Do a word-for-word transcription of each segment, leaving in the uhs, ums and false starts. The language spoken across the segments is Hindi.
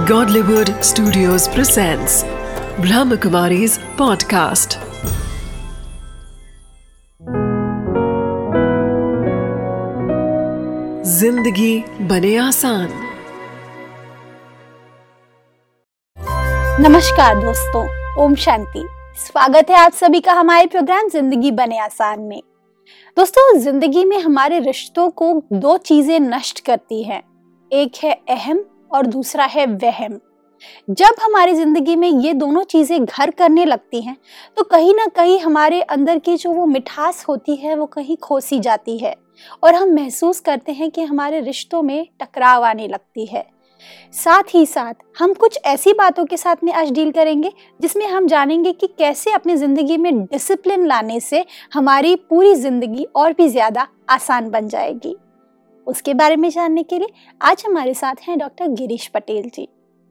Godlywood Studios presents Brahmakumari's podcast. जिंदगी बने आसान। नमस्कार दोस्तों, ओम शांति। स्वागत है आप सभी का हमारे प्रोग्राम जिंदगी बने आसान में। दोस्तों, जिंदगी में हमारे रिश्तों को दो चीजें नष्ट करती हैं, एक है अहम और दूसरा है वहम। जब हमारी जिंदगी में ये दोनों चीजें घर करने लगती हैं तो कहीं ना कहीं हमारे अंदर की जो वो मिठास होती है वो कहीं खो सी जाती है और हम महसूस करते हैं कि हमारे रिश्तों में टकराव आने लगती है। साथ ही साथ हम कुछ ऐसी बातों के साथ में आज डील करेंगे जिसमें हम जानेंगे कि कैसे अपनी जिंदगी में डिसिप्लिन लाने से हमारी पूरी जिंदगी और भी ज्यादा आसान बन जाएगी। उसके बारे में जानने के लिए आज हमारे साथ हैं डॉक्टर गिरीश पटेल जी।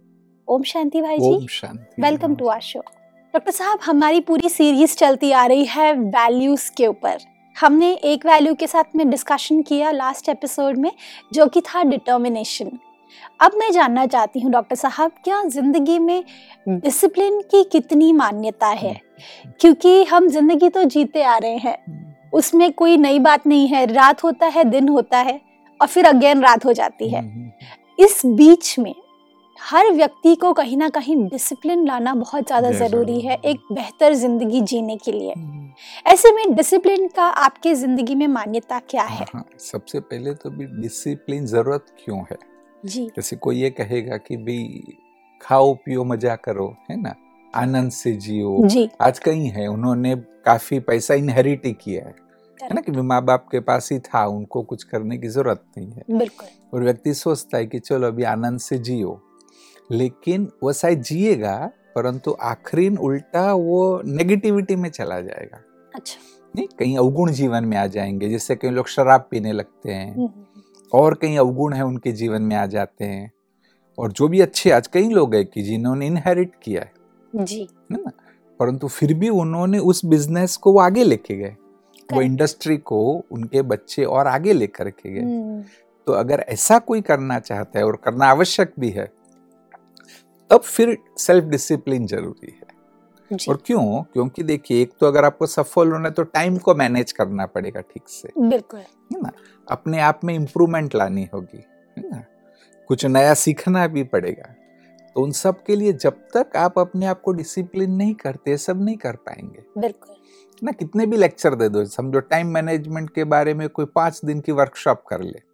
ओम शांति भाई जी। ओम शांति। Welcome to our show. Doctor साहब, हमारी पूरी सीरीज चलती आ रही है वैल्यूज के ऊपर। हमने एक वैल्यू के साथ में डिस्कशन किया लास्ट एपिसोड में, जो कि था डिटर्मिनेशन। अब मैं जानना चाहती हूँ डॉक्टर साहब, क्या जिंदगी में डिसिप्लिन की कितनी मान्यता है? क्योंकि हम जिंदगी तो जीते आ रहे हैं, उसमें कोई नई बात नहीं है। रात होता है, दिन होता है और फिर अगेन रात हो जाती है। इस बीच में हर व्यक्ति को कहीं ना कहीं डिसिप्लिन लाना बहुत ज्यादा जरूरी है एक बेहतर जिंदगी जीने के लिए। ऐसे में डिसिप्लिन का आपके जिंदगी में मान्यता क्या है? हाँ, सबसे पहले तो भी डिसिप्लिन जरूरत क्यों है जी। जैसे कोई ये कहेगा कि भाई खाओ पियो मजा करो, है ना, आनंद से जियो जी। आज कहीं है उन्होंने काफी पैसा इनहेरिट ही किया है है ना, कि माँ बाप के पास ही था, उनको कुछ करने की जरूरत नहीं है। बिल्कुल। और व्यक्ति सोचता है कि चलो अभी आनंद से जियो, लेकिन वो शायद जिएगा परंतु आखिरी उल्टा वो नेगेटिविटी में चला जाएगा। अच्छा। नहीं, कहीं अवगुण जीवन में आ जाएंगे। जैसे कई लोग शराब पीने लगते हैं और कहीं अवगुण है उनके जीवन में आ जाते हैं। और जो भी अच्छे आज कई लोग हैं कि जिन्होंने इनहेरिट किया है जी, है ना, परंतु फिर भी उन्होंने उस बिजनेस को वो आगे लेके गए, वो इंडस्ट्री को उनके बच्चे और आगे लेकर के गए। तो अगर ऐसा कोई करना चाहता है और करना आवश्यक भी है, तब फिर सेल्फ डिसिप्लिन जरूरी है। और क्यों? क्योंकि देखिए, एक तो अगर आपको सफल होना है तो टाइम को मैनेज करना पड़ेगा ठीक से, बिल्कुल, है ना, अपने आप में इम्प्रूवमेंट लानी होगी, है ना, कुछ नया सीखना भी पड़ेगा। तो उन सब के लिए जब तक आप अपने आप को डिसिप्लिन नहीं करते, सब नहीं कर पाएंगे। बिल्कुल ना, कितने भी लेक्चर दे दो, समझो टाइम मैनेजमेंट के बारे में कोई पांच दिन की वर्कशॉप कर ले,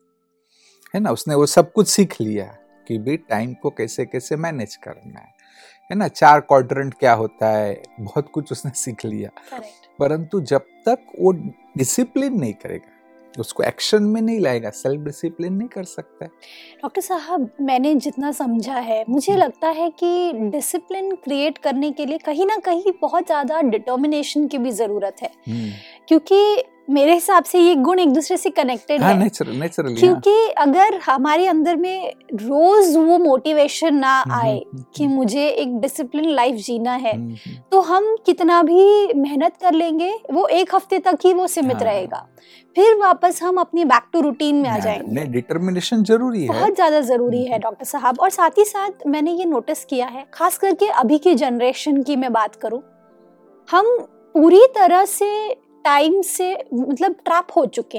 है ना, उसने वो सब कुछ सीख लिया कि भी टाइम को कैसे कैसे मैनेज करना है है ना, चार क्वाड्रेंट क्या होता है, बहुत कुछ उसने सीख लिया। परंतु जब तक वो डिसिप्लिन नहीं करेगा, उसको एक्शन में नहीं लाएगा, सेल्फ डिसिप्लिन नहीं कर सकता है। डॉक्टर साहब, मैंने जितना समझा है, मुझे लगता है कि डिसिप्लिन क्रिएट करने के लिए कहीं ना कहीं बहुत ज्यादा डिटर्मिनेशन की भी जरूरत है, क्योंकि मेरे हिसाब से ये गुण एक दूसरे से कनेक्टेड हाँ, है। Natural naturally. क्योंकि हाँ। अगर हमारे अंदर में रोज वो मोटिवेशन ना आए कि मुझे एक डिसिप्लिन लाइफ जीना है, तो हम कितना भी मेहनत कर लेंगे वो एक हफ्ते तक ही वो सीमित हाँ। रहेगा, फिर वापस हम अपनी बैक टू रूटीन में आ जाएंगे। नहीं, डिटर्मिनेशन जरूरी है, बहुत ज्यादा जरूरी है डॉक्टर साहब। और साथ ही साथ मैंने ये नोटिस किया है, खास करके अभी की जनरेशन की मैं बात करूं, हम पूरी तरह से टाइम से मतलब ट्रैप हो चुके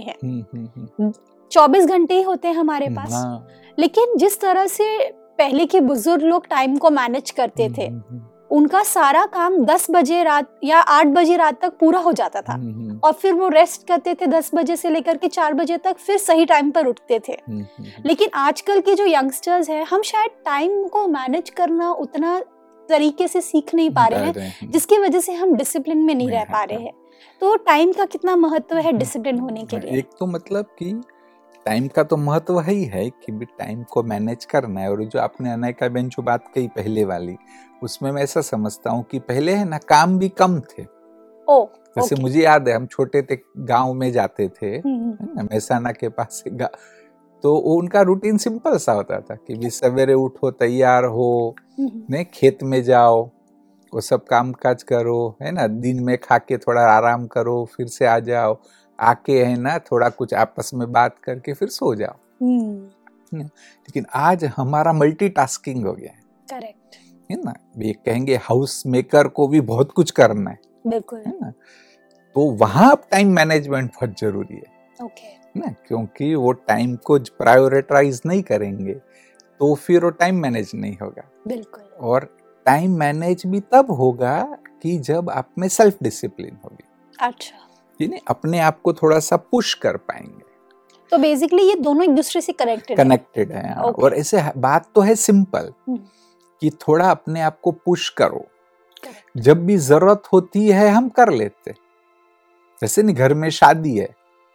हैं। चौबीस घंटे ही होते हैं हमारे पास, लेकिन जिस तरह से पहले के बुजुर्ग लोग टाइम को मैनेज करते थे, उनका सारा काम दस बजे रात या आठ बजे रात तक पूरा हो जाता था और फिर वो रेस्ट करते थे दस बजे से लेकर के चार बजे तक, फिर सही टाइम पर उठते थे। लेकिन आजकल के जो यंगस्टर्स हैं, हम शायद टाइम को मैनेज करना उतना तरीके से सीख नहीं पा रहे हैं, जिसकी वजह से हम डिसिप्लिन में नहीं रह पा रहे हैं। तो टाइम का कितना महत्व है डिसिप्लिन होने के लिए? एक तो मतलब कि टाइम का तो महत्व है ही है कि भी टाइम को मैनेज करना है। और जो आपने अनायका बहन जो बात कही पहले वाली, उसमें मैं ऐसा समझता हूँ कि पहले है ना, काम भी कम थे। ओ, जैसे ओके। मुझे याद है, हम छोटे थे, गांव में जाते थे, मेहसाना के पास से, तो उनका रूटीन सिंपल सा होता था कि भी सवेरे उठो, तैयार हो, ने खेत में जाओ, वो सब काम काज करो, है ना, दिन में खा के थोड़ा आराम करो, फिर से आ जाओ, आके है ना थोड़ा कुछ आपस में बात करके फिर सो जाओ। लेकिन आज हमारा मल्टीटास्किंग हो गया है, करेक्ट है ना। ये कहेंगे हाउस मेकर को भी बहुत कुछ करना है, बिल्कुल है ना। तो वहां टाइम मैनेजमेंट बहुत जरूरी है, ओके ना, क्योंकि वो टाइम को प्रायोरिटाइज नहीं करेंगे तो फिर वो टाइम मैनेज नहीं होगा। बिल्कुल और टाइम मैनेज भी तब होगा कि जब आप में सेल्फ डिसिप्लिन होगी, अच्छा यानी अपने आप को थोड़ा सा पुश कर पाएंगे। तो बेसिकली ये दोनों एक दूसरे से कनेक्टेड कनेक्टेड है, हाँ। Okay. और ऐसे बात तो है सिंपल हम्म। कि थोड़ा अपने आप को पुश करो, Correct. जब भी जरूरत होती है हम कर लेते। जैसे नहीं, घर में शादी है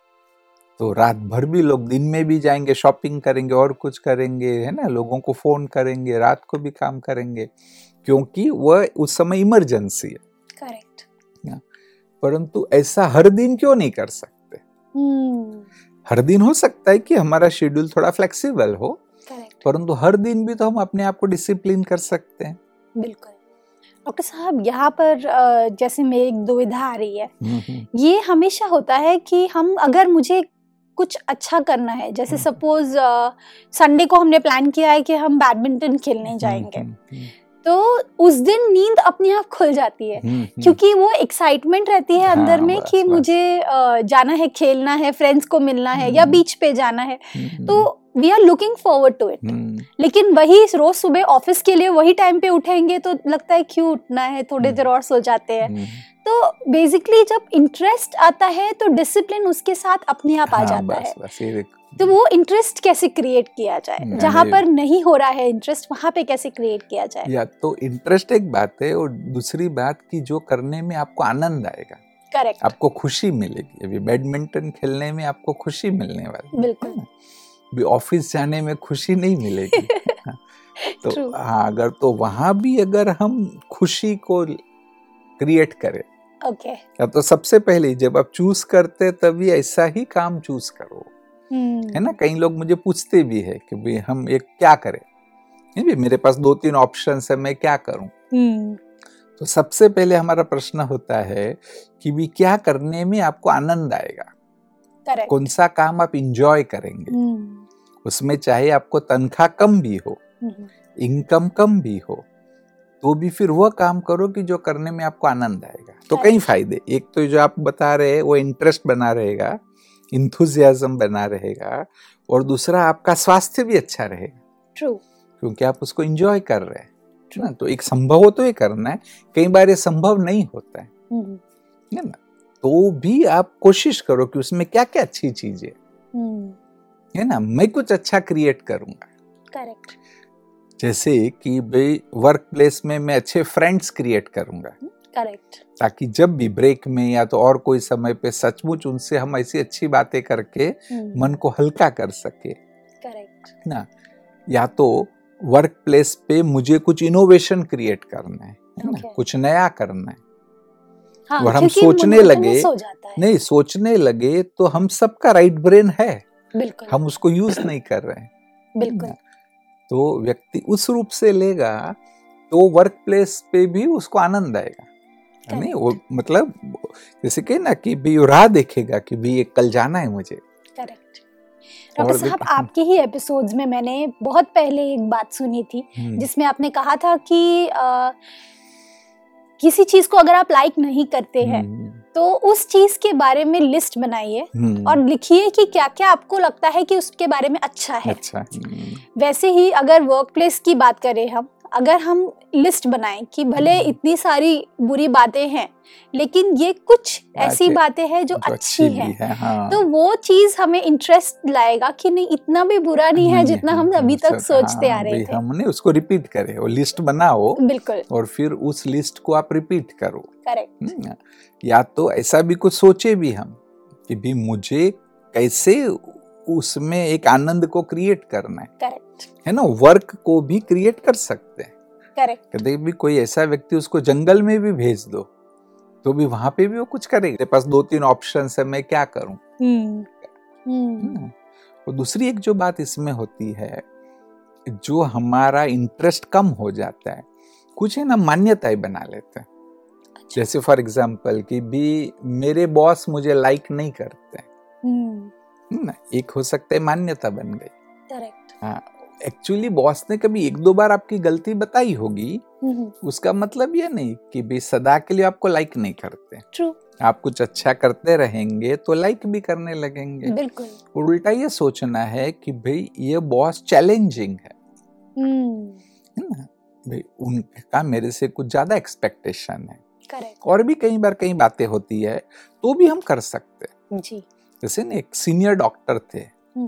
तो रात भर भी लोग, दिन में भी जाएंगे शॉपिंग करेंगे और कुछ करेंगे, है ना, लोगों को फोन करेंगे, रात को भी काम करेंगे, क्योंकि वह उस समय इमरजेंसी है। करेक्ट परंतु ऐसा हर दिन क्यों नहीं कर सकते? हम्म हर दिन हो सकता है कि हमारा शेड्यूल थोड़ा फ्लेक्सिबल हो, करेक्ट परंतु हर दिन भी तो हम अपने आप को डिसिप्लिन कर सकते हैं। बिल्कुल। डॉक्टर साहब यहाँ पर अ, जैसे मेरी एक दुविधा आ रही है, ये हमेशा होता है कि हम अगर मुझे कुछ अच्छा करना है, जैसे सपोज संडे को हमने प्लान किया है कि हम बैडमिंटन खेलने जाएंगे, तो उस दिन नींद अपने आप खुल जाती है क्योंकि वो एक्साइटमेंट रहती है अंदर हाँ, में बस, कि बस। मुझे अ, जाना है, खेलना है, फ्रेंड्स को मिलना है या बीच पे जाना है, तो we are looking forward to it. लेकिन वही रोज सुबह ऑफिस के लिए वही टाइम पे उठेंगे तो लगता है क्यों उठना है, थोड़ी देर और सो जाते हैं। तो बेसिकली जब इंटरेस्ट आता है तो डिसिप्लिन उसके साथ अपने आप आ हाँ, जाता बस, है। बस, ये देखो। तो वो इंटरेस्ट कैसे क्रिएट किया जाए, नहीं, जहाँ नहीं। पर नहीं हो रहा है इंटरेस्ट वहां पे कैसे क्रिएट किया जाए? या तो इंटरेस्ट एक बात है, और दूसरी बात कि जो करने में आपको आनंद आएगा, करेक्ट, आपको खुशी मिलेगी। अभी बैडमिंटन खेलने में आपको खुशी मिलने वाली, बिल्कुल। भी ऑफिस जाने में खुशी नहीं मिलेगी। तो True. हाँ, अगर तो वहां भी अगर हम खुशी को क्रिएट करें, ओके या तो सबसे पहले जब आप चूज करते तभी ऐसा ही काम चूज करो, है ना। कई लोग मुझे पूछते भी है कि भाई हम एक क्या करें, नहीं भी मेरे पास दो तीन ऑप्शंस है, मैं क्या करूं। तो सबसे पहले हमारा प्रश्न होता है कि भी क्या करने में आपको आनंद आएगा, करेक्ट, कौन सा काम आप इंजॉय करेंगे, उसमें चाहे आपको तनख्वाह कम भी हो, इनकम कम भी हो, तो भी फिर वह काम करो कि जो करने में आपको आनंद आएगा। तो कई फायदे, एक तो जो आप बता रहे हैं वो इंटरेस्ट बना रहेगा, इंथुजियाज्म बना रहेगा, और दूसरा आपका स्वास्थ्य भी अच्छा रहेगा। ट्रू, क्योंकि आप उसको एंजॉय कर रहे हैं ना। तो एक संभव हो तो ये करना है, कई बार ये संभव नहीं होता है, है ना। तो भी आप कोशिश करो कि उसमें क्या क्या अच्छी चीजें है ना, मैं कुछ अच्छा क्रिएट करूंगा। करेक्ट, जैसे कि भाई वर्क प्लेस में मैं अच्छे फ्रेंड्स क्रिएट करूंगा, करेक्ट, ताकि जब भी ब्रेक में या तो और कोई समय पे सचमुच उनसे हम ऐसी अच्छी बातें करके मन को हल्का कर सके, करेक्ट ना। या तो वर्क प्लेस पे मुझे कुछ इनोवेशन क्रिएट करना है, है ना, Okay. कुछ नया करना है। हाँ, और हम क्योंकि सोचने monotonous लगे हो जाता है। नहीं सोचने लगे तो हम सबका राइट ब्रेन है, बिल्कुल, हम उसको यूज नहीं कर रहे हैं। बिल्कुल, तो व्यक्ति उस रूप से लेगा तो वर्क प्लेस पे भी उसको आनंद आएगा, नहीं वो मतलब जैसे कि ना कि भी राह देखेगा कि भी ये कल जाना है मुझे। करेक्ट। डॉक्टर साहब, आपके ही एपिसोड्स में मैंने बहुत पहले एक बात सुनी थी जिसमें आपने कहा था कि आ, किसी चीज को अगर आप लाइक नहीं करते हैं तो उस चीज के बारे में लिस्ट बनाइए और लिखिए कि क्या क्या आपको लगता है कि उसके बारे में अच्छा है। अच्छा। वैसे ही अगर वर्क प्लेस की बात करें हम, अगर हम लिस्ट बनाएं कि भले इतनी सारी बुरी बातें हैं लेकिन ये कुछ ऐसी बातें हैं जो अच्छी हैं, है, हाँ। तो वो चीज हमें इंटरेस्ट लाएगा कि नहीं इतना भी बुरा नहीं है जितना हम अभी तक सोचते आ रहे थे। हमने उसको रिपीट करे, वो लिस्ट बनाओ, बिल्कुल, और फिर उस लिस्ट को आप रिपीट करो। करेक्ट। या तो ऐसा भी कुछ सोचे भी हम कि भी मुझे कैसे उसमें एक आनंद को क्रिएट करना है, करेक्ट, है ना। वर्क को भी क्रिएट कर सकते हैं, करेक्ट। कभी भी कोई ऐसा व्यक्ति उसको जंगल में भी भेज दो तो भी वहां पे भी वो कुछ करेगा। मेरे पास दो तीन ऑप्शन है, मैं क्या करूं। हम्म। और दूसरी एक जो बात इसमें होती है, जो हमारा इंटरेस्ट कम हो जाता है, कुछ है ना मान्यताएं बना लेते हैं। अच्छा। जैसे फॉर एग्जाम्पल कि भी मेरे बॉस मुझे लाइक नहीं करते, ना, एक हो सकता है मान्यता बन गई। करेक्ट। हाँ, एक्चुअली बॉस ने कभी एक दो बार आपकी गलती बताई होगी, उसका मतलब ये नहीं कि भाई सदा के लिए आपको लाइक नहीं करते। ट्रू। आप कुछ अच्छा करते रहेंगे तो लाइक भी करने लगेंगे। बिल्कुल। और उल्टा ये सोचना है कि भाई ये बॉस चैलेंजिंग है, है ना, भाई उनका मेरे से कुछ ज्यादा एक्सपेक्टेशन है। करेक्ट। और भी कई बार कई बातें होती है तो भी हम कर सकते हैं। जी। जैसे ना एक सीनियर डॉक्टर थे,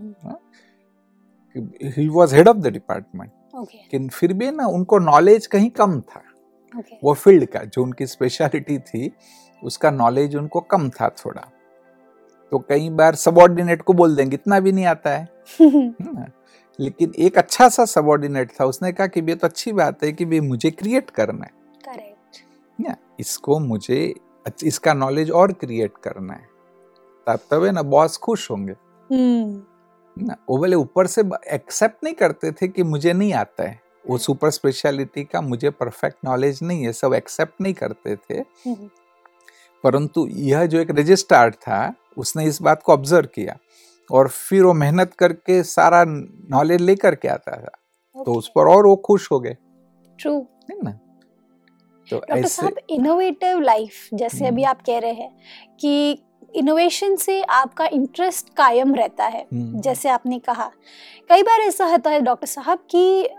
he was head of the department, लेकिन फिर भी ना उनको नॉलेज कहीं कम था। okay. वो फील्ड का जो उनकी स्पेशलिटी थी उसका नॉलेज उनको कम था थोड़ा, तो कई बार सबऑर्डिनेट को बोल देंगे इतना भी नहीं आता है। लेकिन एक अच्छा सा सबऑर्डिनेट था, उसने कहा कि ये तो अच्छी बात है कि भाई मुझे क्रिएट करना है। करेक्ट। या इसको मुझे इसका नॉलेज और क्रिएट करना है, तब तब है ना बॉस खुश होंगे। ना वो बोले ऊपर से एक्सेप्ट नहीं करते थे कि मुझे नहीं आता है, वो सुपर स्पेशलिटी का मुझे परफेक्ट नॉलेज नहीं है, सब एक्सेप्ट नहीं करते थे। परंतु यह जो एक रजिस्ट्रार था उसने इस बात को ऑब्जर्व किया और फिर वो मेहनत करके सारा नॉलेज लेकर के आता था। okay. तो उस पर और वो खुश हो गए। ट्रू है ना। तो डॉक्टर साहब, इनोवेटिव लाइफ जैसे अभी आप कह रहे हैं कि इनोवेशन से आपका इंटरेस्ट कायम रहता है, जैसे आपने कहा कई बार ऐसा होता है डॉक्टर साहब कि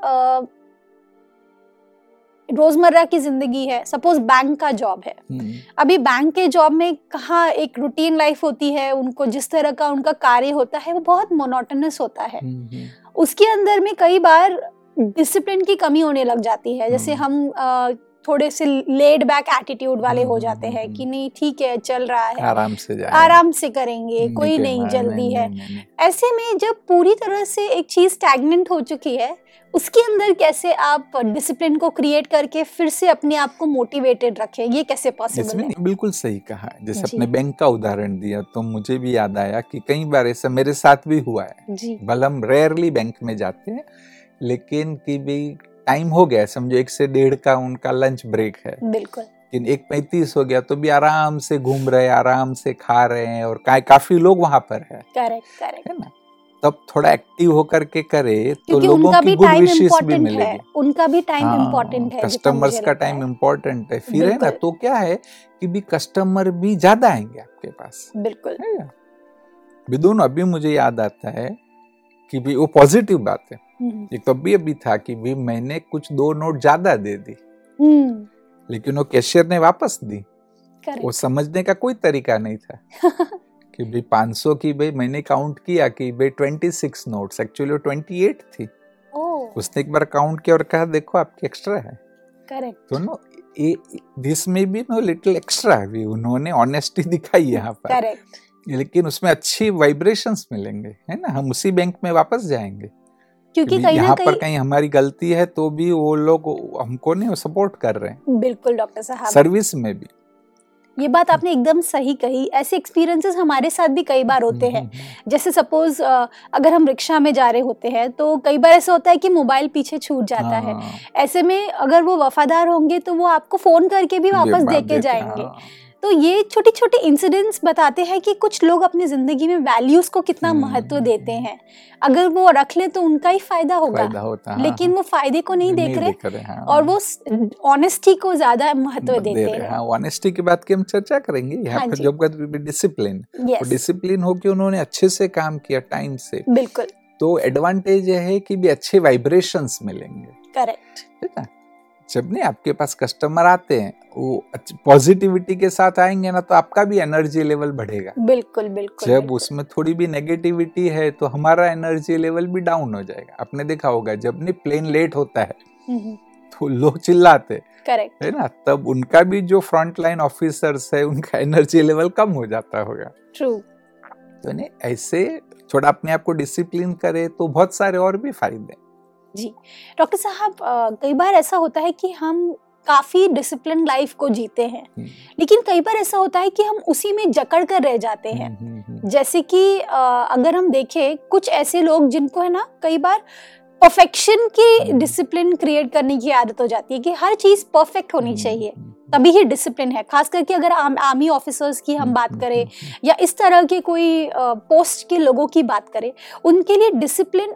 रोजमर्रा की जिंदगी है, सपोज बैंक का जॉब है, अभी बैंक के जॉब में कहाँ एक रूटीन लाइफ होती है, उनको जिस तरह का उनका कार्य होता है वो बहुत मोनोटोनस होता है। उसके अंदर में कई बार डिसिप्लिन की कमी होने लग जाती है। जैसे हम आ, थोड़े से लेड बैक एटीट्यूड वाले हो जाते हैं कि नहीं ठीक है चल रहा है, आराम से जाएंगे, आराम से करेंगे, कोई नहीं जल्दी है। ऐसे में जब पूरी तरह से एक चीज स्टैग्नेंट हो चुकी है, उसके अंदर कैसे आप डिसिप्लिन को क्रिएट करके फिर से अपने आप को मोटिवेटेड रखें, ये कैसे पॉसिबल है? बिल्कुल सही कहा। जैसे अपने बैंक का उदाहरण दिया तो मुझे भी याद आया कि कई बार ऐसा मेरे साथ भी हुआ है। भले हम रेयरली बैंक में जाते हैं, लेकिन कि भी टाइम हो गया, समझो एक से डेढ़ का उनका लंच ब्रेक है, बिल्कुल, लेकिन एक पैंतीस हो गया तो भी आराम से घूम रहे, आराम से खा रहे हैं और का, काफी लोग वहां पर है। करेक्ट करेक्ट है ना। तब थोड़ा एक्टिव होकर के करे तो क्योंकि लोगों की गुड विशेस भी मिलेगी। है, उनका भी टाइम इम्पोर्टेंट है, कस्टमर्स का टाइम इम्पोर्टेंट है। फिर है ना, तो क्या है कि भी कस्टमर भी ज्यादा आएंगे आपके पास। बिल्कुल। बिदुन अभी मुझे याद आता है कि भी वो पॉजिटिव बात है। एक तो अभी अभी था कि भी मैंने कुछ दो नोट ज्यादा दे दी, लेकिन वो कैशियर ने वापस दी। वो समझने का कोई तरीका नहीं था कि भाई पाँच सौ की भाई मैंने काउंट किया कि भाई छब्बीस नोट्स, एक्चुअली वो अट्ठाईस थी। उसने एक बार काउंट किया और कहा देखो आपकी एक्स्ट्रा है। करेक्ट। तो नो दिस में भी नो लिटिल एक्स्ट्रा भी उन्होंने ऑनेस्टी दिखाई यहाँ पर। करेक्ट। लेकिन उसमें अच्छी वाइब्रेशंस मिलेंगे, है ना। हम उसी बैंक में वापस जाएंगे क्योंकि कहीं यहाँ पर कहीं हमारी गलती है तो भी वो लोग हमको नहीं सपोर्ट कर रहे हैं। बिल्कुल डॉक्टर साहब, सर्विस में भी ये बात आपने एकदम सही कही। ऐसे एक्सपीरियंसेस हमारे साथ भी कई बार होते हैं। जैसे सपोज अगर हम रिक्शा में जा रहे होते हैं तो कई बार ऐसा होता है कि मोबाइल पीछे छूट जाता है। ऐसे में अगर वो वफादार होंगे तो वो आपको फोन करके भी वापस दे के जाएंगे। तो ये छोटे छोटे इंसिडेंट्स बताते हैं कि कुछ लोग अपनी जिंदगी में वैल्यूज को कितना महत्व देते हैं। अगर वो रख ले तो उनका ही फायदा होगा, फायदा होता, लेकिन वो फायदे को नहीं, नहीं देख रहे, देख रहे हाँ। और वो ऑनेस्टी को ज्यादा महत्व देते दे हैं। ऑनेस्टी की बात की हम चर्चा करेंगे यहाँ पर। जब डिसिप्लिन डिसिप्लिन हो कि उन्होंने अच्छे से काम किया टाइम से, बिल्कुल, तो एडवांटेज ये है कि भी अच्छे वाइब्रेशंस मिलेंगे। करेक्ट। ठीक है। जब नहीं आपके पास कस्टमर आते हैं वो पॉजिटिविटी के साथ आएंगे ना, तो आपका भी एनर्जी लेवल बढ़ेगा। बिल्कुल बिल्कुल। जब बिल्कुल। उसमें थोड़ी भी नेगेटिविटी है तो हमारा एनर्जी लेवल भी डाउन हो जाएगा। आपने देखा होगा जब नहीं प्लेन लेट होता है तो लोग चिल्लाते, करेक्ट है ना, तब उनका भी जो फ्रंट लाइन ऑफिसर्स है उनका एनर्जी लेवल कम हो जाता होगा। ट्रू। तो नहीं ऐसे थोड़ा अपने आप को डिसिप्लिन करे तो बहुत सारे और भी फायदे। जी डॉक्टर साहब, कई बार ऐसा होता है कि हम काफी डिसिप्लिन लाइफ को जीते हैं, लेकिन कई बार ऐसा होता है कि हम उसी में जकड़ कर रह जाते हैं। जैसे कि अगर हम देखें कुछ ऐसे लोग जिनको है ना कई बार परफेक्शन की डिसिप्लिन क्रिएट करने की आदत हो जाती है कि हर चीज परफेक्ट होनी चाहिए तभी ही डिसिप्लिन है। खास करके अगर आम, आर्मी ऑफिसर्स की हम बात करें या इस तरह के कोई पोस्ट के लोगों की बात करें, उनके लिए डिसिप्लिन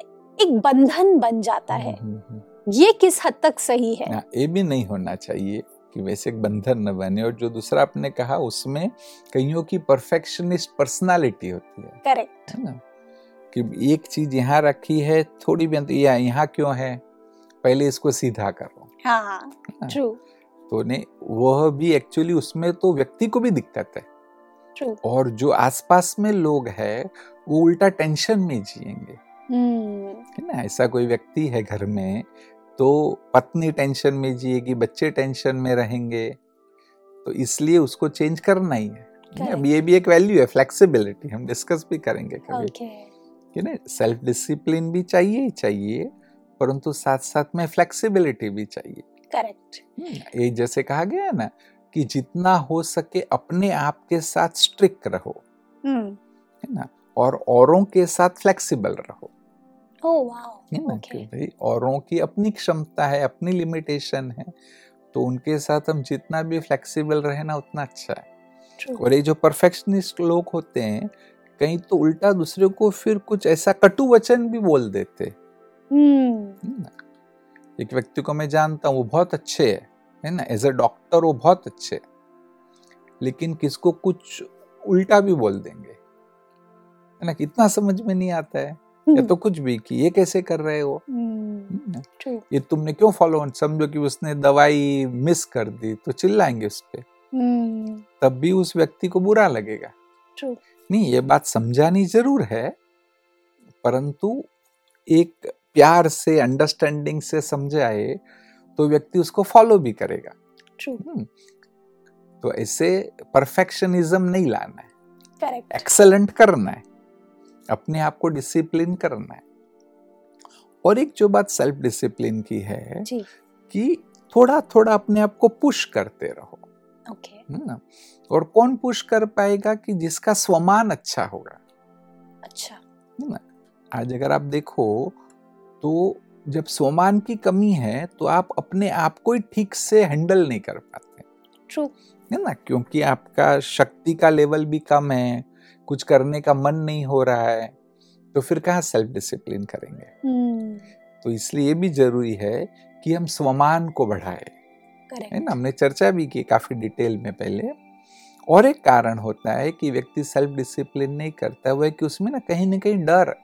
एक बंधन बन जाता है। हम्म, हम्म, ये किस हद तक सही है? हाँ, ये भी नहीं होना चाहिए कि वैसे एक बंधन न बने। और जो दूसरा आपने कहा, उसमें कईयों की परफेक्शनिस्ट पर्सनालिटी होती है, करेक्ट। है ना, कि एक चीज यहाँ रखी है, थोड़ी भी या यहाँ क्यों है, पहले इसको सीधा करो। हाँ, ट्रू। तो नहीं, वह भी एक्चुअली उसमें तो व्यक्ति को भी दिक्कत है, ट्रू। और जो आसपास में लोग हैं वो उल्टा टेंशन में जिएंगे, है ना। ऐसा कोई व्यक्ति है घर में, तो पत्नी टेंशन में जिएगी, बच्चे टेंशन में रहेंगे, तो इसलिए उसको चेंज करना ही है। अब ये भी एक वैल्यू है, फ्लेक्सिबिलिटी, हम डिस्कस भी करेंगे कभी, कि ना सेल्फ डिसिप्लिन भी चाहिए ही चाहिए, परंतु साथ साथ में फ्लेक्सिबिलिटी भी चाहिए। करेक्ट। ये जैसे कहा गया है ना कि जितना हो सके अपने आप के साथ स्ट्रिक्ट रहो, है ना, और औरों के साथ फ्लेक्सिबल रहो। ओह वाओ, है ना, ओके। कि भाई औरों की अपनी क्षमता है, अपनी लिमिटेशन है, तो उनके साथ हम जितना भी फ्लेक्सिबल रहे ना उतना अच्छा है। True. और ये जो परफेक्शनिस्ट लोग होते हैं, कहीं तो उल्टा दूसरे को फिर कुछ ऐसा कटु वचन भी बोल देते। hmm. एक व्यक्ति को मैं जानता हूँ, वो बहुत अच्छे है, है ना, एज अ डॉक्टर वो बहुत अच्छे, लेकिन किसको कुछ उल्टा भी बोल देंगे, है ना, कितना समझ में नहीं आता है, hmm. या तो कुछ भी कि ये कैसे कर रहे हो, hmm. True. ये तुमने क्यों फॉलो, समझो कि उसने दवाई मिस कर दी तो चिल्लाएंगे उस पे, hmm. तब भी उस व्यक्ति को बुरा लगेगा। True. नहीं, ये बात समझानी जरूर है, परंतु एक प्यार से, अंडरस्टैंडिंग से समझाए तो व्यक्ति उसको फॉलो भी करेगा। True. तो ऐसे परफेक्शनिज्म नहीं लाना है, Correct. एक्सेलेंट करना है, अपने आप को डिसिप्लिन करना है। और एक जो बात सेल्फ डिसिप्लिन की है जी. कि थोड़ा थोड़ा अपने आप को पुश करते रहो। okay. है ना, और कौन पुश कर पाएगा कि जिसका स्वमान अच्छा होगा। अच्छा, है ना, आज अगर आप देखो तो जब स्वमान की कमी है तो आप अपने आप को ही ठीक से हैंडल नहीं कर पाते। ट्रू, है ना, क्योंकि आपका शक्ति का लेवल भी कम है, कुछ करने का मन नहीं हो रहा है, तो फिर कहाँ सेल्फ डिसिप्लिन करेंगे। hmm. तो इसलिए ये भी जरूरी है कि हम स्वमान को बढ़ाए। है ना, हमने चर्चा भी की काफी डिटेल में पहले। और एक कारण होता है कि व्यक्ति सेल्फ डिसिप्लिन नहीं करता, वो है कि उसमें ना कहीं ना कहीं डर।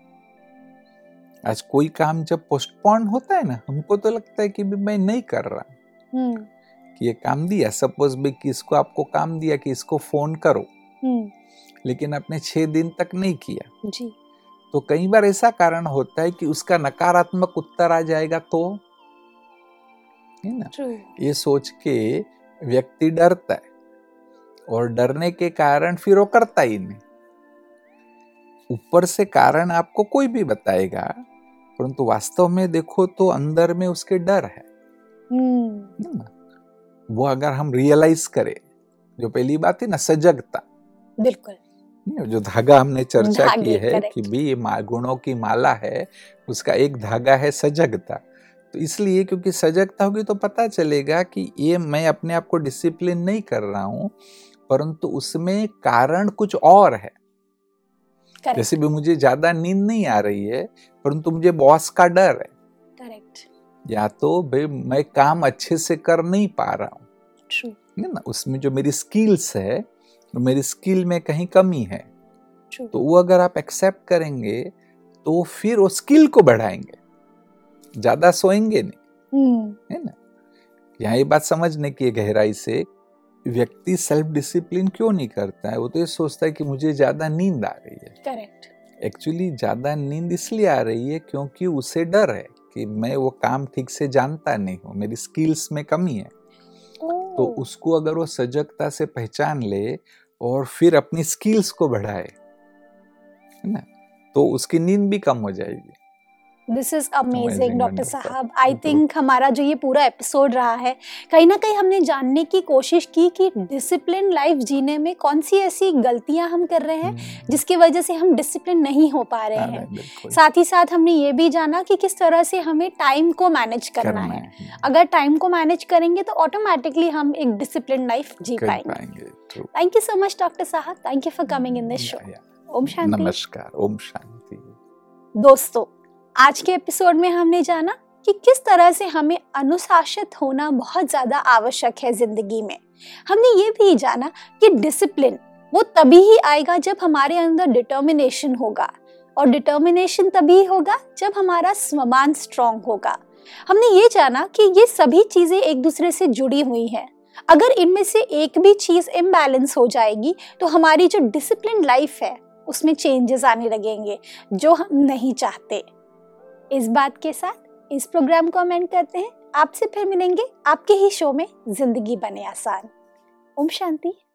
आज कोई काम जब पोस्टपोन होता है ना, हमको तो लगता है कि भी मैं नहीं कर रहा, hmm. कि ये काम दिया, सपोज भी कि इसको आपको काम दिया कि इसको फोन करो, hmm. लेकिन आपने छह दिन तक नहीं किया जी. तो कई बार ऐसा कारण होता है कि उसका नकारात्मक उत्तर आ जाएगा, तो है ना, True. ये सोच के व्यक्ति डरता है, और डरने के कारण फिर वो करता ही नहीं। ऊपर से कारण आपको कोई भी बताएगा, परंतु वास्तव में देखो तो अंदर में उसके डर है। hmm. वो अगर हम रियलाइज करें, जो पहली बात है ना, सजगता, बिल्कुल, जो धागा हमने चर्चा की है correct. कि भी ये गुणों की माला है, उसका एक धागा है सजगता। तो इसलिए क्योंकि सजगता होगी तो पता चलेगा कि ये मैं अपने आप को डिसिप्लिन नहीं कर रहा हूं, परंतु उसमें कारण कुछ और है। correct. जैसे भी मुझे ज्यादा नींद नहीं आ रही है, परंतु मुझे बॉस का डर है, Correct. या तो भाई मैं काम अच्छे से कर नहीं पा रहा हूँ, True. है ना, उसमें जो मेरी स्किल्स है, मेरी स्किल में कहीं कमी है। True. तो वो अगर आप एक्सेप्ट करेंगे तो फिर वो स्किल को बढ़ाएंगे, ज्यादा सोएंगे नहीं। hmm. है ना, यहाँ ये बात समझने की गहराई से, व्यक्ति सेल्फ डिसिप्लिन क्यों नहीं करता है, वो तो ये सोचता है कि मुझे ज्यादा नींद आ रही है। Correct. एक्चुअली ज्यादा नींद इसलिए आ रही है क्योंकि उसे डर है कि मैं वो काम ठीक से जानता नहीं हूँ, मेरी स्किल्स में कमी है। oh. तो उसको अगर वो सजगता से पहचान ले और फिर अपनी स्किल्स को बढ़ाए, है ना, तो उसकी नींद भी कम हो जाएगी। This is amazing doctor wonderful. साहब। आई थिंक हमारा जो ये पूरा एपिसोड रहा है, कहीं ना कहीं हमने जानने की कोशिश की कि डिसिप्लिन लाइफ जीने में कौन सी ऐसी गलतियां हम कर रहे हैं जिसकी वजह से हम डिसिप्लिन नहीं हो पा रहे हैं। साथ ही साथ हमने ये भी जाना कि किस तरह से हमें टाइम को मैनेज करना, करना है, है। अगर टाइम को मैनेज करेंगे तो ऑटोमेटिकली हम एक डिसिप्लिन लाइफ जी पाएंगे। Thank you so much doctor साहब, thank you for coming in this show. ओम शांति। नमस्कार, ओम शांति। दोस्तों, आज के एपिसोड में हमने जाना कि किस तरह से हमें अनुशासित होना बहुत ज्यादा आवश्यक है जिंदगी में। हमने ये भी जाना कि डिसिप्लिन वो तभी ही आएगा जब हमारे अंदर डिटर्मिनेशन होगा, और डिटर्मिनेशन तभी होगा जब हमारा स्वमान स्ट्रांग होगा। हमने ये जाना कि ये सभी चीजें एक दूसरे से जुड़ी हुई हैं। अगर इनमें से एक भी चीज इम्बैलेंस हो जाएगी तो हमारी जो डिसिप्लिन लाइफ है उसमें चेंजेस आने लगेंगे जो हम नहीं चाहते। इस बात के साथ इस प्रोग्राम को हम एंड करते हैं। आपसे फिर मिलेंगे आपके ही शो में जिंदगी बने आसान। ओम शांति।